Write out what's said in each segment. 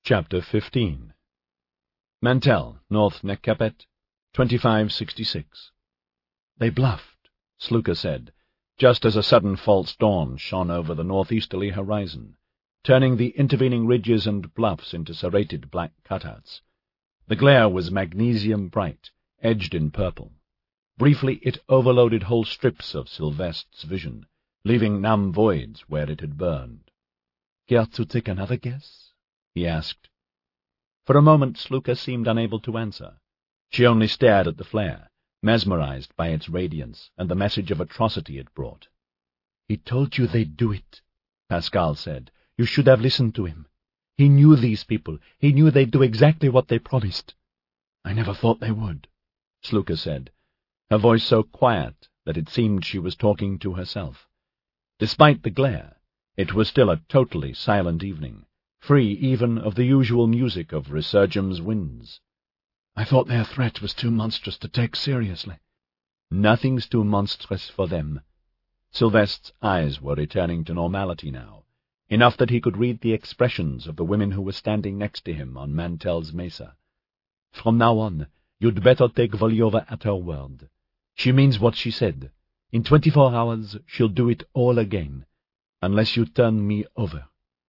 Chapter 15. Mantell, North Nekapet, 2566. They bluffed, Sluka said, just as a sudden false dawn shone over the northeasterly horizon, turning the intervening ridges and bluffs into serrated black cutouts. The glare was magnesium bright, edged in purple. Briefly it overloaded whole strips of Sylveste's vision, leaving numb voids where it had burned. "Care to take another guess?" he asked. For a moment Sluka seemed unable to answer. She only stared at the flare, mesmerized by its radiance and the message of atrocity it brought. "He told you they'd do it," Pascal said. "You should have listened to him. He knew these people. He knew they'd do exactly what they promised." "I never thought they would," Sluka said, her voice so quiet that it seemed she was talking to herself. Despite the glare, it was still a totally silent evening, free even of the usual music of Resurgem's winds. "I thought their threat was too monstrous to take seriously." "Nothing's too monstrous for them." Sylveste's eyes were returning to normality now, enough that he could read the expressions of the women who were standing next to him on Mantell's mesa. "From now on, you'd better take Voliova at her word. She means what she said. In 24 hours she'll do it all again, unless you turn me over."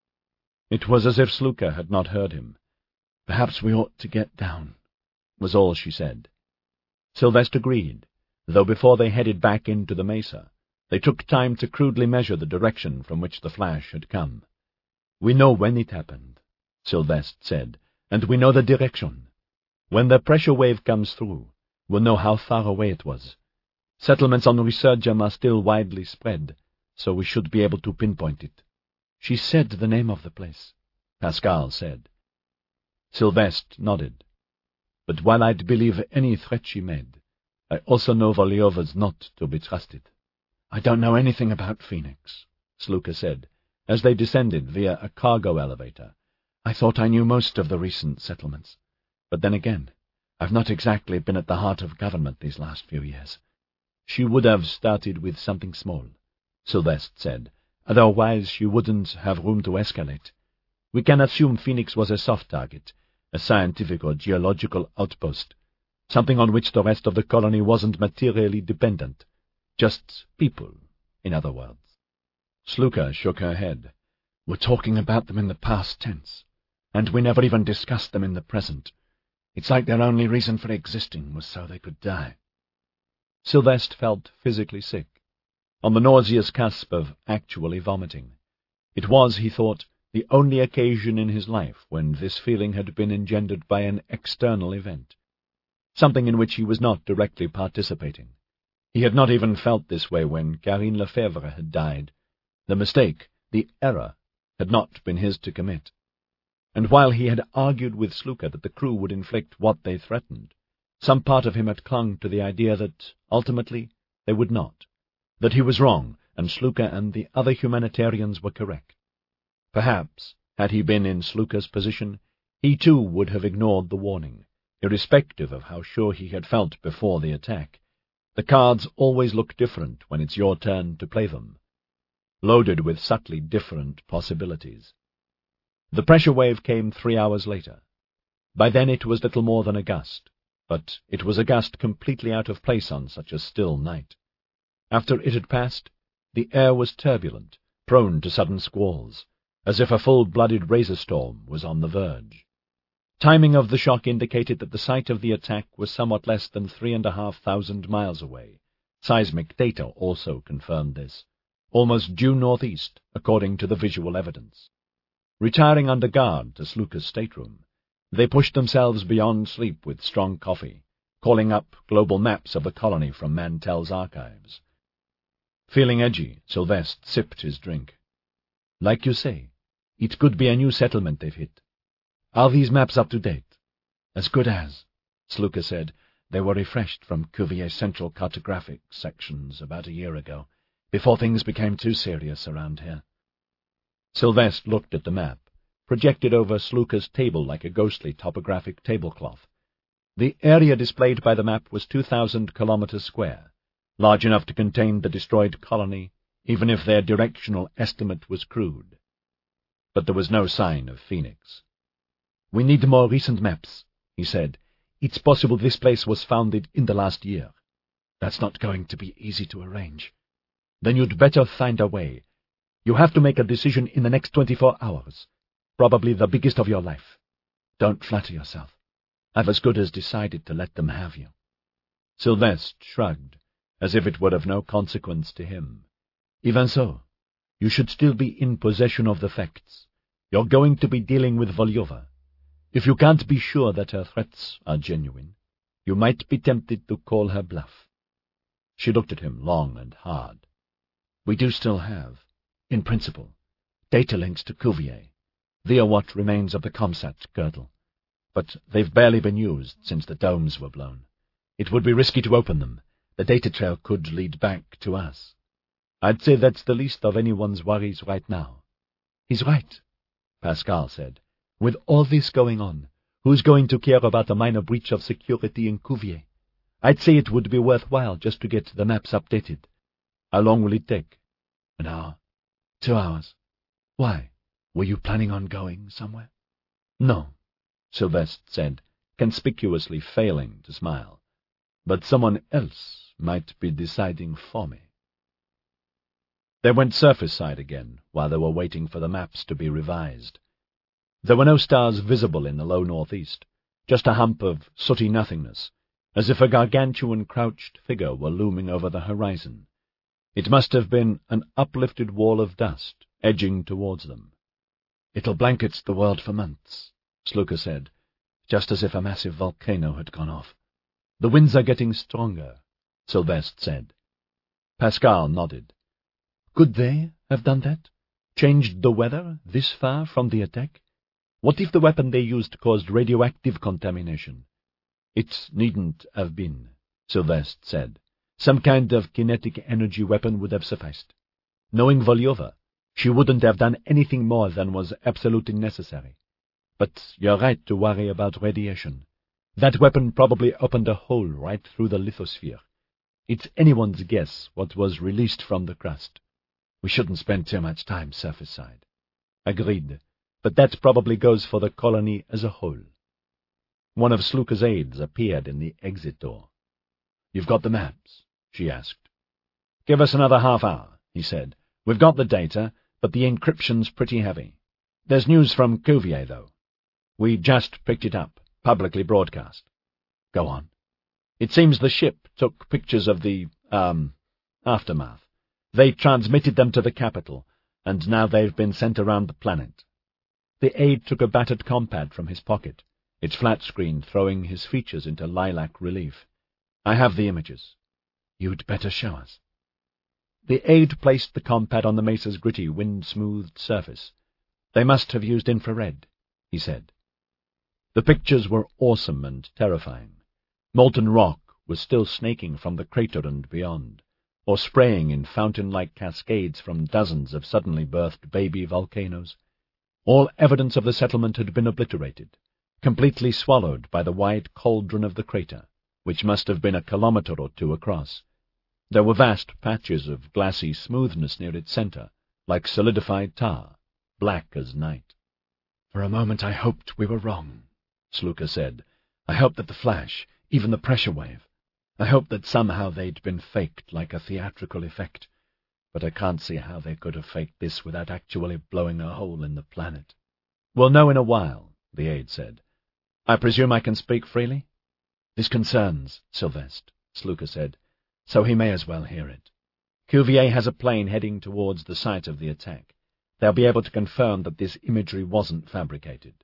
It was as if Sluka had not heard him. "Perhaps we ought to get down," was all she said. Sylveste agreed, though before they headed back into the mesa, they took time to crudely measure the direction from which the flash had come. "We know when it happened," Sylveste said, "and we know the direction. When the pressure wave comes through, we'll know how far away it was. Settlements on Resurgem are still widely spread, so we should be able to pinpoint it." "She said the name of the place," Pascal said. Sylveste nodded. "But while I'd believe any threat she made, I also know Voliova's not to be trusted." "I don't know anything about Phoenix," Sluka said, as they descended via a cargo elevator. "I thought I knew most of the recent settlements. But then again, I've not exactly been at the heart of government these last few years." "She would have started with something small," Sylveste said. "Otherwise she wouldn't have room to escalate. We can assume Phoenix was a soft target, a scientific or geological outpost, something on which the rest of the colony wasn't materially dependent. Just people, in other words." Sluka shook her head. "We're talking about them in the past tense, and we never even discussed them in the present. It's like their only reason for existing was so they could die." Sylveste felt physically sick, on the nauseous cusp of actually vomiting. It was, he thought, the only occasion in his life when this feeling had been engendered by an external event, something in which he was not directly participating. He had not even felt this way when Carine Lefebvre had died. The mistake, the error, had not been his to commit. And while he had argued with Sluka that the crew would inflict what they threatened, some part of him had clung to the idea that, ultimately, they would not, that he was wrong, and Sluka and the other humanitarians were correct. Perhaps, had he been in Sluka's position, he too would have ignored the warning, irrespective of how sure he had felt before the attack. The cards always look different when it's your turn to play them, loaded with subtly different possibilities. The pressure wave came 3 hours later. By then it was little more than a gust, but it was a gust completely out of place on such a still night. After it had passed, the air was turbulent, prone to sudden squalls, as if a full-blooded razor-storm was on the verge. Timing of the shock indicated that the site of the attack was somewhat less than 3,500 miles away. Seismic data also confirmed this, almost due northeast, according to the visual evidence. Retiring under guard to Sluka's stateroom, they pushed themselves beyond sleep with strong coffee, calling up global maps of the colony from Mantell's archives. Feeling edgy, Sylveste sipped his drink. "Like you say, it could be a new settlement they've hit. Are these maps up to date?" "As good as," Sluka said. "They were refreshed from Cuvier's central cartographic sections about a year ago, before things became too serious around here." Sylveste looked at the map, projected over Sluka's table like a ghostly topographic tablecloth. The area displayed by the map was 2,000 kilometers square, large enough to contain the destroyed colony, even if their directional estimate was crude. But there was no sign of Phoenix. "We need more recent maps," he said. "It's possible this place was founded in the last year." "That's not going to be easy to arrange." "Then you'd better find a way. You have to make a decision in the next 24 hours. Probably the biggest of your life." "Don't flatter yourself. I've as good as decided to let them have you." Sylvestre shrugged, as if it were of no consequence to him. "Even so, you should still be in possession of the facts. You're going to be dealing with Volyova. If you can't be sure that her threats are genuine, you might be tempted to call her bluff." She looked at him long and hard. "We do still have, in principle, data links to Cuvier, via what remains of the Comsat girdle, but they've barely been used since the domes were blown. It would be risky to open them. The data trail could lead back to us. I'd say that's the least of anyone's worries right now." "He's right," Pascal said. "With all this going on, who's going to care about a minor breach of security in Cuvier? I'd say it would be worthwhile just to get the maps updated." "How long will it take?" "An hour. 2 hours. Why? Were you planning on going somewhere?" "No," Sylvestre said, conspicuously failing to smile. "But someone else might be deciding for me." They went surface side again while they were waiting for the maps to be revised. There were no stars visible in the low northeast, just a hump of sooty nothingness, as if a gargantuan crouched figure were looming over the horizon. It must have been an uplifted wall of dust edging towards them. "It'll blanket the world for months," Sluka said, just as if a massive volcano had gone off. "The winds are getting stronger," Sylvestre said. Pascal nodded. "Could they have done that? Changed the weather this far from the attack? What if the weapon they used caused radioactive contamination?" "It needn't have been," Sylvestre said. "Some kind of kinetic energy weapon would have sufficed. Knowing Volyova, she wouldn't have done anything more than was absolutely necessary. But you're right to worry about radiation. That weapon probably opened a hole right through the lithosphere. It's anyone's guess what was released from the crust." "We shouldn't spend too much time surface side." "Agreed, but that probably goes for the colony as a whole." One of Sluka's aides appeared in the exit door. "You've got the maps?" she asked. "Give us another half hour," he said. "We've got the data, but the encryption's pretty heavy. There's news from Cuvier, though. We just picked it up, publicly broadcast." "Go on." "It seems the ship took pictures of the, aftermath. They transmitted them to the capital, and now they've been sent around the planet." The aide took a battered compad from his pocket, its flat screen throwing his features into lilac relief. "I have the images." "You'd better show us." The aide placed the compad on the mesa's gritty, wind-smoothed surface. "They must have used infrared," he said. The pictures were awesome and terrifying. Molten rock was still snaking from the crater and beyond, or spraying in fountain-like cascades from dozens of suddenly birthed baby volcanoes. All evidence of the settlement had been obliterated, completely swallowed by the wide cauldron of the crater, which must have been a kilometer or two across. There were vast patches of glassy smoothness near its center, like solidified tar, black as night. "For a moment I hoped we were wrong," Sluka said. "I hoped that the flash, even the pressure wave, I hoped that somehow they'd been faked like a theatrical effect. But I can't see how they could have faked this without actually blowing a hole in the planet." "We'll know in a while," the aide said. "I presume I can speak freely?" "This concerns Sylvestre," Sluka said, "so he may as well hear it. Cuvier has a plane heading towards the site of the attack. They'll be able to confirm that this imagery wasn't fabricated."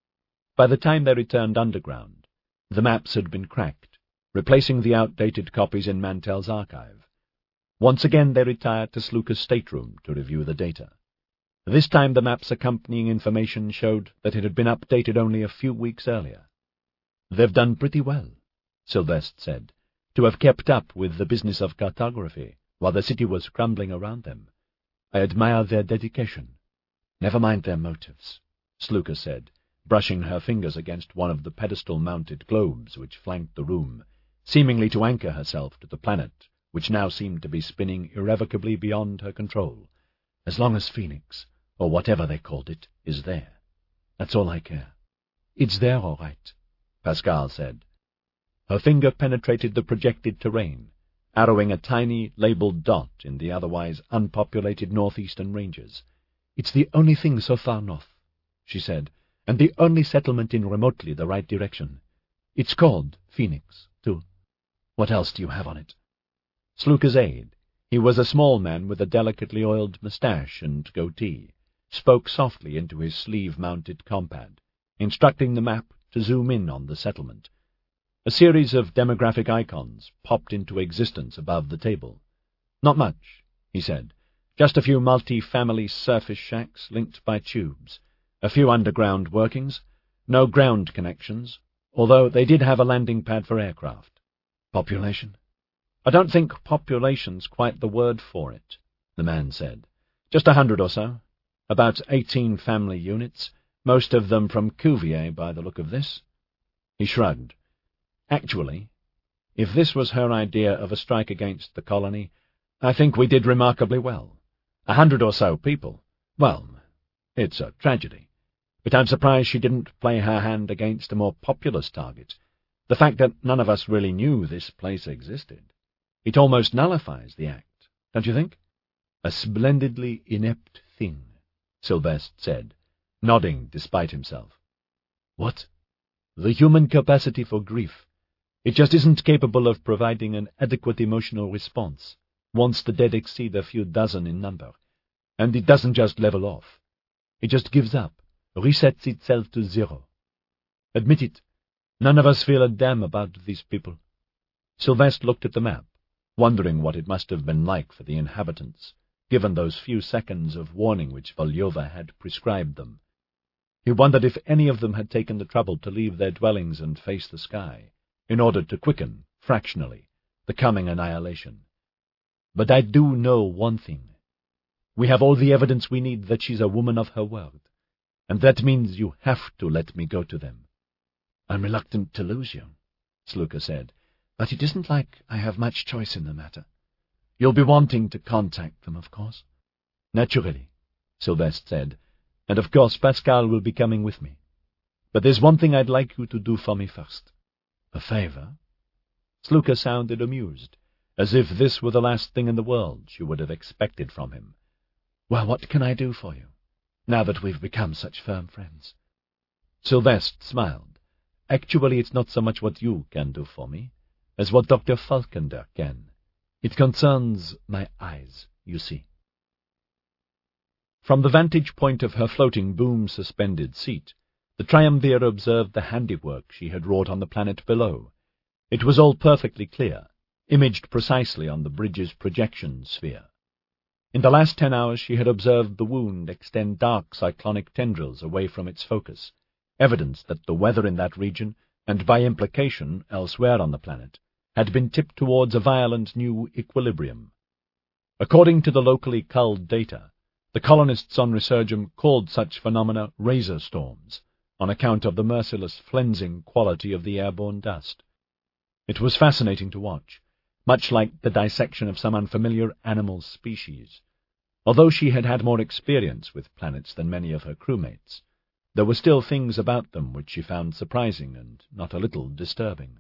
By the time they returned underground, the maps had been cracked, replacing the outdated copies in Mantell's archive. Once again they retired to Sluka's stateroom to review the data. This time the map's accompanying information showed that it had been updated only a few weeks earlier. "They've done pretty well," Sylvestre said, "to have kept up with the business of cartography while the city was crumbling around them. I admire their dedication." "Never mind their motives," Sluka said, brushing her fingers against one of the pedestal-mounted globes which flanked the room, seemingly to anchor herself to the planet, which now seemed to be spinning irrevocably beyond her control. "As long as Phoenix, or whatever they called it, is there. That's all I care." "It's there, all right," Pascal said. Her finger penetrated the projected terrain, arrowing a tiny, labelled dot in the otherwise unpopulated northeastern ranges. "It's the only thing so far north," she said, "and the only settlement in remotely the right direction. It's called Phoenix, too. What else do you have on it?" Sluka's aide, he was a small man with a delicately oiled moustache and goatee, spoke softly into his sleeve-mounted compad, instructing the map to zoom in on the settlement. A series of demographic icons popped into existence above the table. "Not much," he said. "Just a few multi-family surface shacks linked by tubes, a few underground workings, no ground connections, although they did have a landing pad for aircraft." "Population?" "I don't think population's quite the word for it," the man said. "Just 100 or so. About 18 family units, most of them from Cuvier by the look of this." He shrugged. "Actually, if this was her idea of a strike against the colony, I think we did remarkably well. 100 or so people. Well, it's a tragedy. But I'm surprised she didn't play her hand against a more populous target. The fact that none of us really knew this place existed. It almost nullifies the act, don't you think?" "A splendidly inept thing," Sylvestre said, nodding despite himself. "What?" "The human capacity for grief. It just isn't capable of providing an adequate emotional response once the dead exceed a few dozen in number. And it doesn't just level off. It just gives up, resets itself to zero. Admit it, none of us feel a damn about these people." Sylvestre looked at the map, wondering what it must have been like for the inhabitants, given those few seconds of warning which Volyova had prescribed them. He wondered if any of them had taken the trouble to leave their dwellings and face the sky, in order to quicken, fractionally, the coming annihilation. "But I do know one thing. We have all the evidence we need that she's a woman of her word, and that means you have to let me go to them." "I'm reluctant to lose you," Sluka said, "but it isn't like I have much choice in the matter. You'll be wanting to contact them, of course." "Naturally," Sylvestre said, "and of course Pascal will be coming with me. But there's one thing I'd like you to do for me first." "A favor?" Sluka sounded amused, as if this were the last thing in the world she would have expected from him. "Well, what can I do for you, now that we've become such firm friends?" Sylvestre smiled. "Actually, it's not so much what you can do for me, as what Dr. Falkender can. It concerns my eyes, you see." From the vantage point of her floating boom-suspended seat, the triumvir observed the handiwork she had wrought on the planet below. It was all perfectly clear, imaged precisely on the bridge's projection sphere. In the last 10 hours she had observed the wound extend dark cyclonic tendrils away from its focus, evidence that the weather in that region, and by implication elsewhere on the planet, had been tipped towards a violent new equilibrium. According to the locally culled data, the colonists on Resurgam called such phenomena razor storms, on account of the merciless flensing quality of the airborne dust. It was fascinating to watch, much like the dissection of some unfamiliar animal species. Although she had had more experience with planets than many of her crewmates, there were still things about them which she found surprising and not a little disturbing.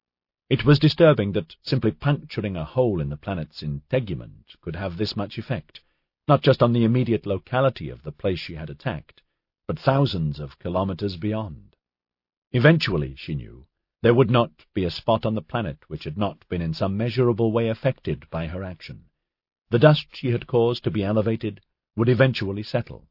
It was disturbing that simply puncturing a hole in the planet's integument could have this much effect, not just on the immediate locality of the place she had attacked, but thousands of kilometers beyond. Eventually, she knew, there would not be a spot on the planet which had not been in some measurable way affected by her action. The dust she had caused to be elevated would eventually settle.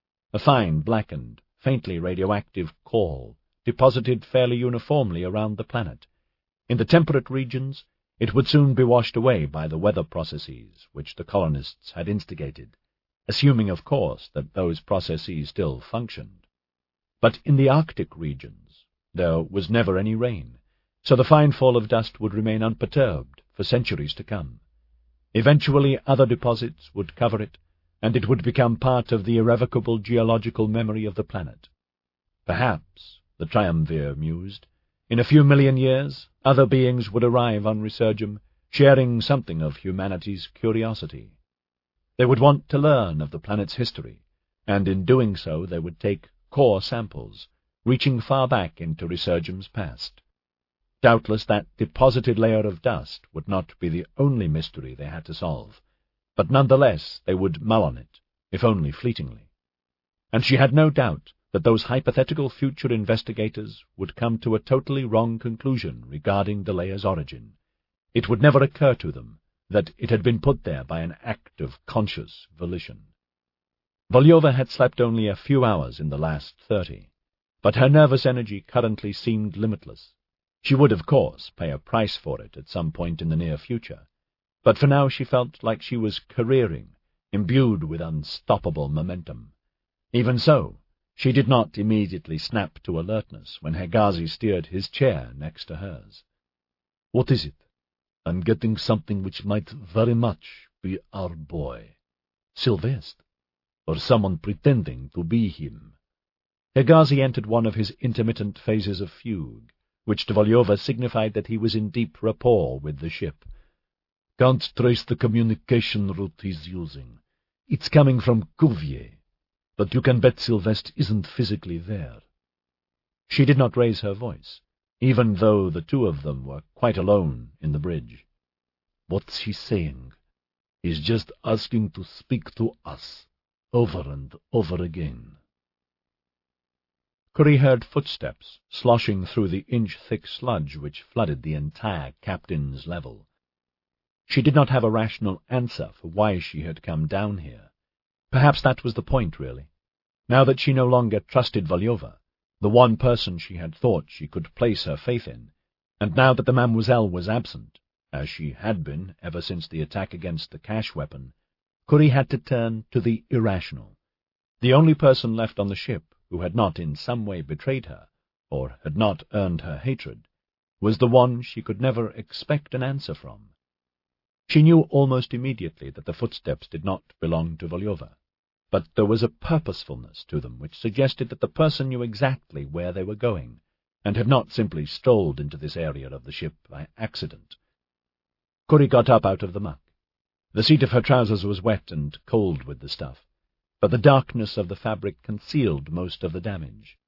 A fine, blackened, faintly radioactive coal deposited fairly uniformly around the planet. In the temperate regions, it would soon be washed away by the weather processes which the colonists had instigated, assuming, of course, that those processes still functioned. But in the Arctic regions, there was never any rain, so the fine fall of dust would remain unperturbed for centuries to come. Eventually other deposits would cover it, and it would become part of the irrevocable geological memory of the planet. Perhaps, the triumvir mused, in a few million years, other beings would arrive on Resurgam, sharing something of humanity's curiosity. They would want to learn of the planet's history, and in doing so they would take core samples, reaching far back into Resurgem's past. Doubtless that deposited layer of dust would not be the only mystery they had to solve, but nonetheless they would mull on it, if only fleetingly. And she had no doubt that those hypothetical future investigators would come to a totally wrong conclusion regarding the layer's origin. It would never occur to them that it had been put there by an act of conscious volition. Volyova had slept only a few hours in the last 30, but her nervous energy currently seemed limitless. She would, of course, pay a price for it at some point in the near future, but for now she felt like she was careering, imbued with unstoppable momentum. Even so, she did not immediately snap to alertness when Hegazi steered his chair next to hers. "What is it? I'm getting something which might very much be our boy. Sylvestre, or someone pretending to be him." Hegazi entered one of his intermittent phases of fugue, which to Volyova signified that he was in deep rapport with the ship. "Can't trace the communication route he's using. It's coming from Cuvier, but you can bet Sylvestre isn't physically there." She did not raise her voice, even though the two of them were quite alone in the bridge. "What's he saying? He's just asking to speak to us, over and over again." Curie heard footsteps sloshing through the inch-thick sludge which flooded the entire captain's level. She did not have a rational answer for why she had come down here. Perhaps that was the point, really. Now that she no longer trusted Volyova, the one person she had thought she could place her faith in, and now that the Mademoiselle was absent, as she had been ever since the attack against the cash weapon, Curie had to turn to the irrational. The only person left on the ship who had not in some way betrayed her, or had not earned her hatred, was the one she could never expect an answer from. She knew almost immediately that the footsteps did not belong to Volyova, but there was a purposefulness to them which suggested that the person knew exactly where they were going, and had not simply strolled into this area of the ship by accident. Curie got up out of the muck. The seat of her trousers was wet and cold with the stuff, but the darkness of the fabric concealed most of the damage.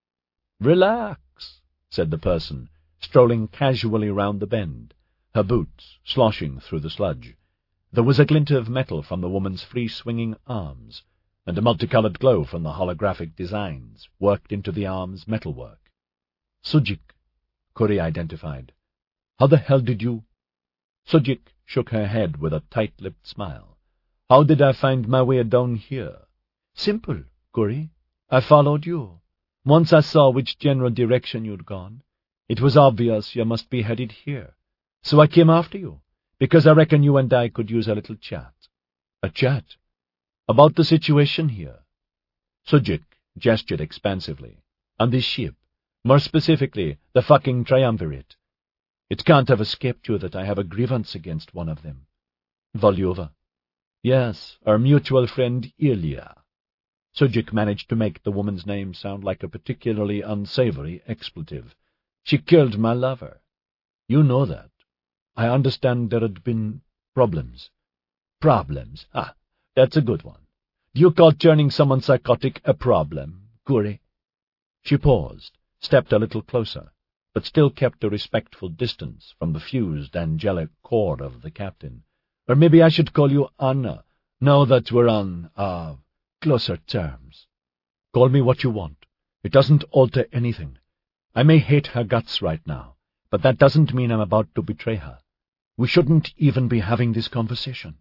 "Relax," said the person, strolling casually round the bend, her boots sloshing through the sludge. There was a glint of metal from the woman's free-swinging arms, and a multicolored glow from the holographic designs worked into the arms' metalwork. "Sujik," Curie identified. "How the hell did you—" Sujik shook her head with a tight-lipped smile. "How did I find my way down here? Simple, Curie. I followed you. Once I saw which general direction you'd gone, it was obvious you must be headed here. So I came after you, because I reckon you and I could use a little chat." "A chat? About the situation here?" Sujik gestured expansively. "On this ship. More specifically, the fucking Triumvirate. It can't have escaped you that I have a grievance against one of them." "Volyova." "Yes, our mutual friend Ilya." Sujik managed to make the woman's name sound like a particularly unsavory expletive. "She killed my lover. You know that. I understand there had been problems." "Problems? Ah, that's a good one. Do you call turning someone psychotic a problem, Curie?" She paused, stepped a little closer, but still kept a respectful distance from the fused, angelic core of the captain. "Or maybe I should call you Anna, now that we're on, closer terms." "Call me what you want. It doesn't alter anything. I may hate her guts right now, but that doesn't mean I'm about to betray her. We shouldn't even be having this conversation."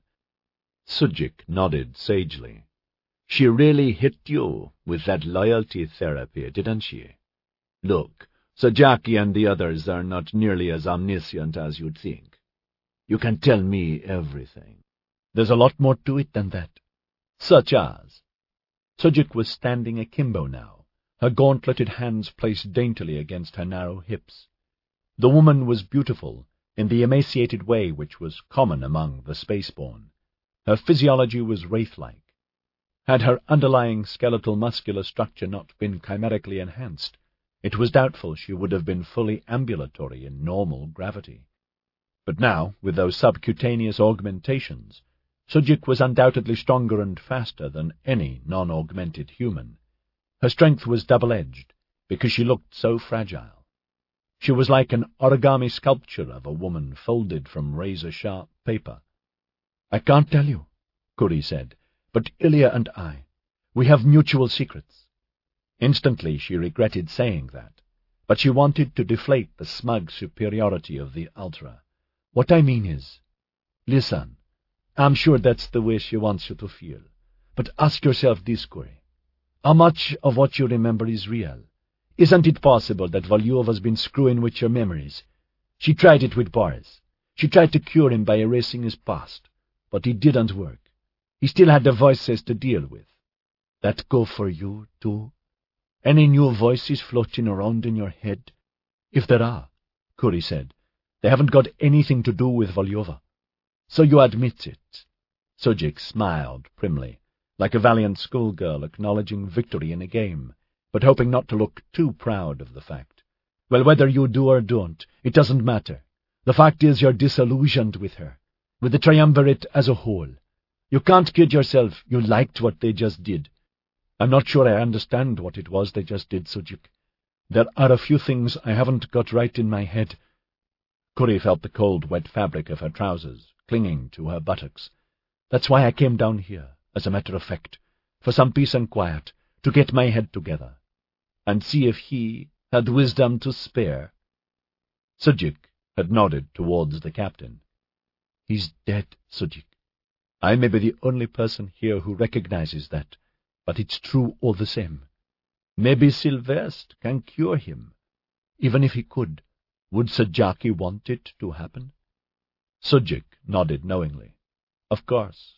Sujik nodded sagely. "She really hit you with that loyalty therapy, didn't she? Look, Sajaki and the others are not nearly as omniscient as you'd think. You can tell me everything. There's a lot more to it than that." "Such as?" Sujik was standing akimbo now, her gauntleted hands placed daintily against her narrow hips. The woman was beautiful in the emaciated way which was common among the spaceborne. Her physiology was wraith-like. Had her underlying skeletal muscular structure not been chimerically enhanced, it was doubtful she would have been fully ambulatory in normal gravity. But now, with those subcutaneous augmentations, Sujik was undoubtedly stronger and faster than any non-augmented human. Her strength was double-edged, because she looked so fragile. She was like an origami sculpture of a woman folded from razor-sharp paper. "I can't tell you," Kuri said, "but Ilya and I, we have mutual secrets." Instantly she regretted saying that, but she wanted to deflate the smug superiority of the Ultra. "What I mean is, listen, I'm sure that's the way she wants you to feel, but ask yourself this, Kuri. How much of what you remember is real? Isn't it possible that Volyova's been screwing with your memories? She tried it with Boris. She tried to cure him by erasing his past, but it didn't work. He still had the voices to deal with. That go for you, too? Any new voices floating around in your head?" "If there are," Kuri said, "they haven't got anything to do with Volyova." "So you admit it?" Sujik smiled primly, like a valiant schoolgirl acknowledging victory in a game, but hoping not to look too proud of the fact. "Well, whether you do or don't, it doesn't matter. The fact is you're disillusioned with her, with the triumvirate as a whole. You can't kid yourself you liked what they just did." "I'm not sure I understand what it was they just did, Sujik. There are a few things I haven't got right in my head." Kuri felt the cold, wet fabric of her trousers clinging to her buttocks. "That's why I came down here, as a matter of fact, for some peace and quiet, to get my head together, and see if he had wisdom to spare." Sujik had nodded towards the captain. "He's dead, Sujik. I may be the only person here who recognizes that, but it's true all the same. Maybe Sylvestre can cure him. Even if he could, would Sajaki want it to happen?" Sujik nodded knowingly. Of course.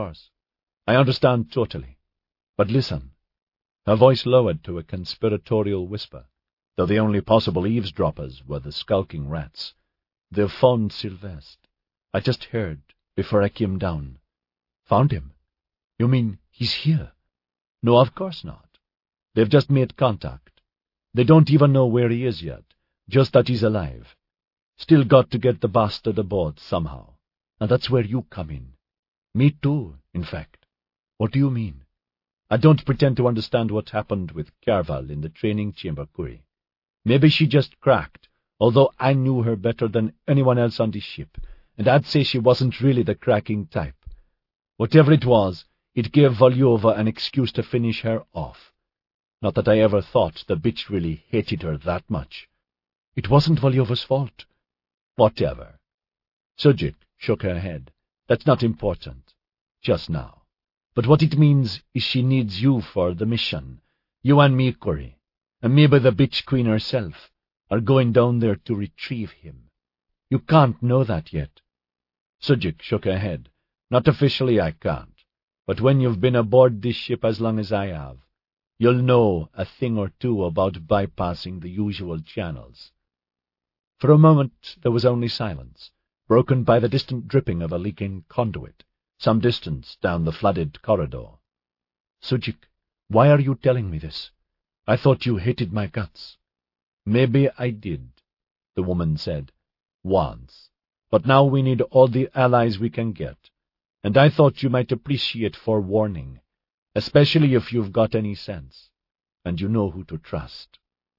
I understand totally. But listen." Her voice lowered to a conspiratorial whisper, though the only possible eavesdroppers were the skulking rats. "They've found Sylvestre. I just heard, before I came down." "Found him? You mean he's here?" "No, of course not. They've just made contact. They don't even know where he is yet, just that he's alive. Still got to get the bastard aboard somehow, and that's where you come in. Me too, in fact." "What do you mean?" "I don't pretend to understand what happened with Kjarval in the training chamber, Kuri. Maybe she just cracked, although I knew her better than anyone else on this ship, and I'd say she wasn't really the cracking type. Whatever it was, it gave Volyova an excuse to finish her off. Not that I ever thought the bitch really hated her that much." "It wasn't Volyova's fault." "Whatever." Sujik shook her head. "That's not important, just now. But what it means is she needs you for the mission. You and me, Kuri, and maybe the bitch queen herself, are going down there to retrieve him. You can't know that yet." Sujik shook her head. "Not officially I can't, but when you've been aboard this ship as long as I have, you'll know a thing or two about bypassing the usual channels." For a moment there was only silence, broken by the distant dripping of a leaking conduit, some distance down the flooded corridor. "Sujik, why are you telling me this? I thought you hated my guts." "Maybe I did," the woman said, "once. But now we need all the allies we can get, and I thought you might appreciate forewarning, especially if you've got any sense, and you know who to trust."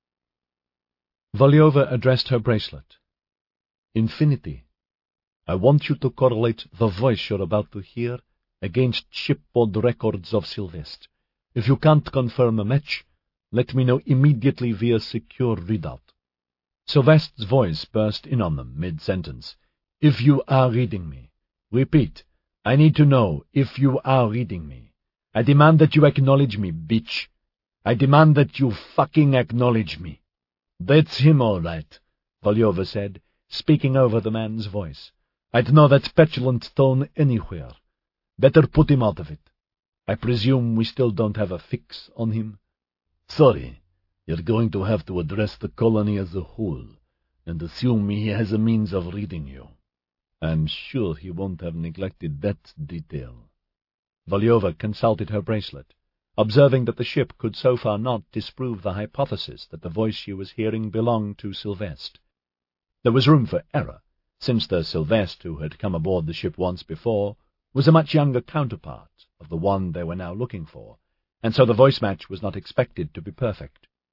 Volyova addressed her bracelet. "Infinity, I want you to correlate the voice you're about to hear against shipboard records of Sylvestre. If you can't confirm a match, let me know immediately via secure readout." Sylvestre's voice burst in on them mid-sentence. "If you are reading me. Repeat, I need to know if you are reading me. I demand that you acknowledge me, bitch. I demand that you fucking acknowledge me." "That's him, all right," Volyova said, speaking over the man's voice. "I'd know that petulant tone anywhere. Better put him out of it. I presume we still don't have a fix on him?" "Sorry, you're going to have to address the colony as a whole, and assume he has a means of reading you. I'm sure he won't have neglected that detail." Volyova consulted her bracelet, observing that the ship could so far not disprove the hypothesis that the voice she was hearing belonged to Sylvestre. There was room for error, since the Sylvestre who had come aboard the ship once before was a much younger counterpart of the one they were now looking for, and so the voice match was not expected to be perfect.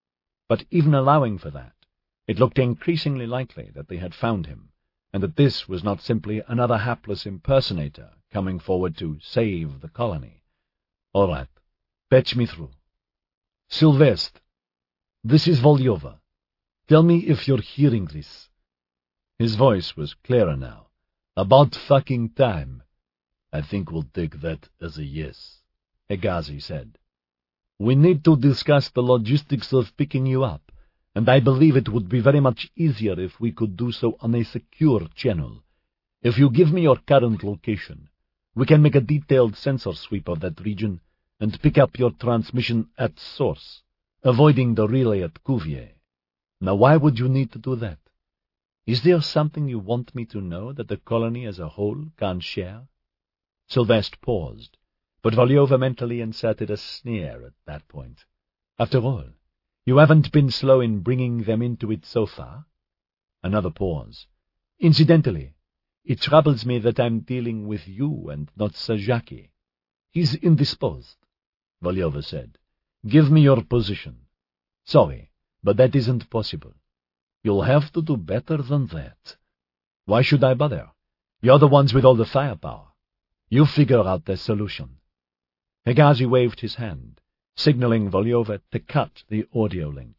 But even allowing for that, it looked increasingly likely that they had found him, and that this was not simply another hapless impersonator coming forward to save the colony. All right, patch me through. Sylvestre, this is Volyova. Tell me if you're hearing this. His voice was clearer now. About fucking time. I think we'll take that as a yes, Hegazi said. We need to discuss the logistics of picking you up, and I believe it would be very much easier if we could do so on a secure channel. If you give me your current location, we can make a detailed sensor sweep of that region and pick up your transmission at source, avoiding the relay at Cuvier. Now, why would you need to do that? Is there something you want me to know that the colony as a whole can't share? Sylvestre paused, but Volyova mentally inserted a sneer at that point. After all, you haven't been slow in bringing them into it so far. Another pause. Incidentally, it troubles me that I'm dealing with you and not Sajaki. He's indisposed, Volyova said. Give me your position. Sorry, but that isn't possible. You'll have to do better than that. Why should I bother? You're the ones with all the firepower. You figure out the solution. Hegazi waved his hand, signaling Volyova to cut the audio link.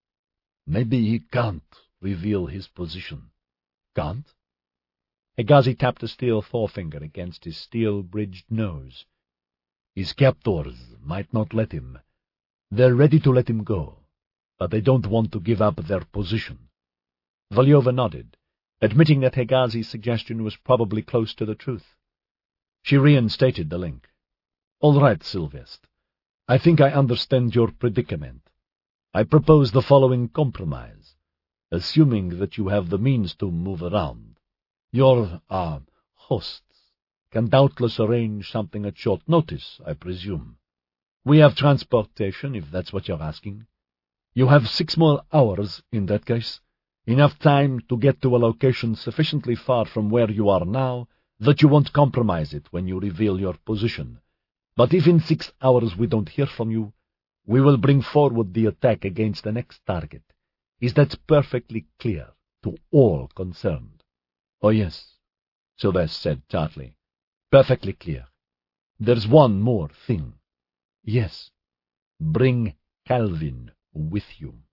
Maybe he can't reveal his position. Can't? Hegazi tapped a steel forefinger against his steel-bridged nose. His captors might not let him. They're ready to let him go, but they don't want to give up their position. Volyova nodded, admitting that Hegazi's suggestion was probably close to the truth. She reinstated the link. All right, Sylvestre. I think I understand your predicament. I propose the following compromise, assuming that you have the means to move around. Your, hosts can doubtless arrange something at short notice, I presume. We have transportation, if that's what you're asking. You have 6 more hours, in that case, enough time to get to a location sufficiently far from where you are now that you won't compromise it when you reveal your position. But if in 6 hours we don't hear from you, we will bring forward the attack against the next target. Is that perfectly clear to all concerned? Oh, yes, Sylvestre said tartly. Perfectly clear. There's one more thing. Yes, bring Calvin with you.